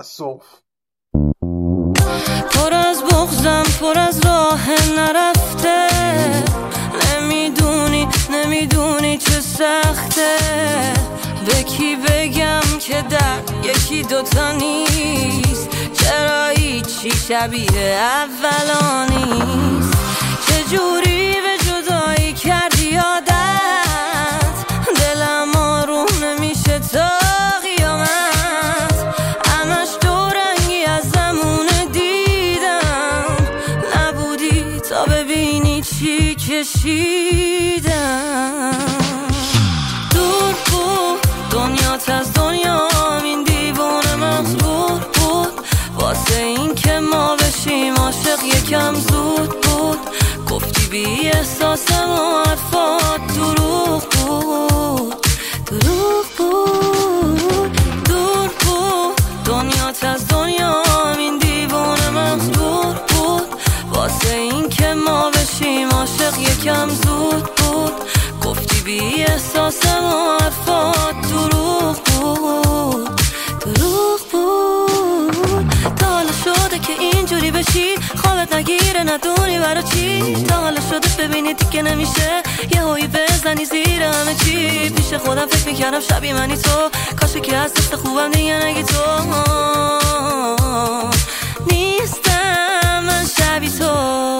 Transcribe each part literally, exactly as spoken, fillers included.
تأسف. پر از بغضم، پر از راه نرفته، نمیدونی نمیدونی چه سخته. به کی بگم که در یکی دوتا نیست؟ چرا هیچی شبیه اولا نیست؟ چجوری به جدایی کردی عادت؟ دلم آروم نمیشه تا قیامت. همش دورنگی از زمون دیدم، نبودی تا ببینی چی کشیدم. دور بود دنیات از دنیا، این دیوونه مغرور بود. واسه این که ما بشیم عاشق یکم زود بود. گفتی بی احساسم و حرفات دروغ بود، دروغ بود. دور بود دنیات از دنیا، این دیوونه مغرور بود. واسه این که ما بشیم عاشق یکم زود بود. گفتی بی احساسم و حرفات دروغ بود، دروغ بود. تا حالا شده که اینجوری بشی، خوابت نگیره ندونی برا چی؟ تا حالا شده ببینی دیگه نمیشه یه هایی بزنی زیر همه چی؟ پیش خودم فکر میکردم شبیه منی تو، کاشه که از دست خوبم دیگه نگی تو. نیستم من شبیه تو.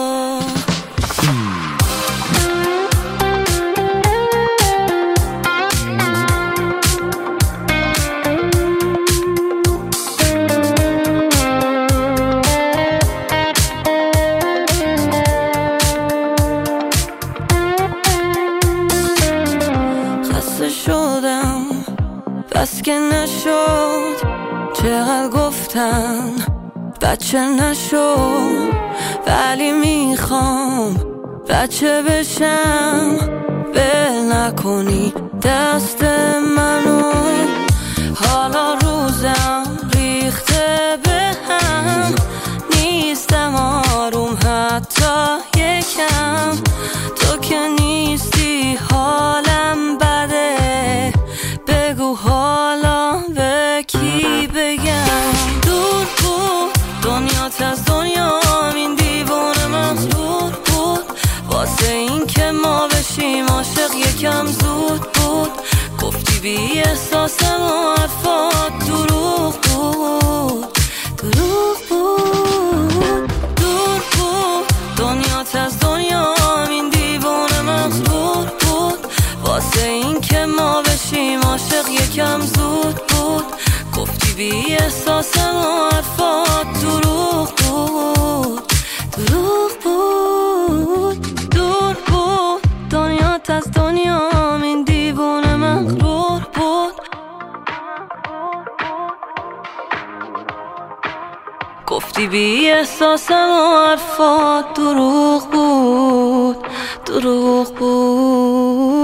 شدم بس که نشد، چقدر گفتن بچه نشد. ولی میخوام بچه بشم، بل نکنی دست منو. حالا روزم ریخته به هم، نیستم آروم حتی یکم. تو که نیستی حالم بده، بگو حالا به کی بگم؟ دور بود دنیات از دنیا، این دیوونه مغرور بود. واسه این که ما بشیم عاشق یکم زود بود. گفتی بی احساسم و حرفات دروغ بود، دروغ بود. دور بود دنیات از دنیا، این دیوونه مغرور بود. واسه این که ما بشیم عاشق یکم زود بود. گفتی بی احساسم و حرفات دروغ بود، دروغ بود. دور بود دنیات از دنیا، این دیوونه مغرور بود. گفتی بی احساسم و حرفات دروغ بود، دروغ بود.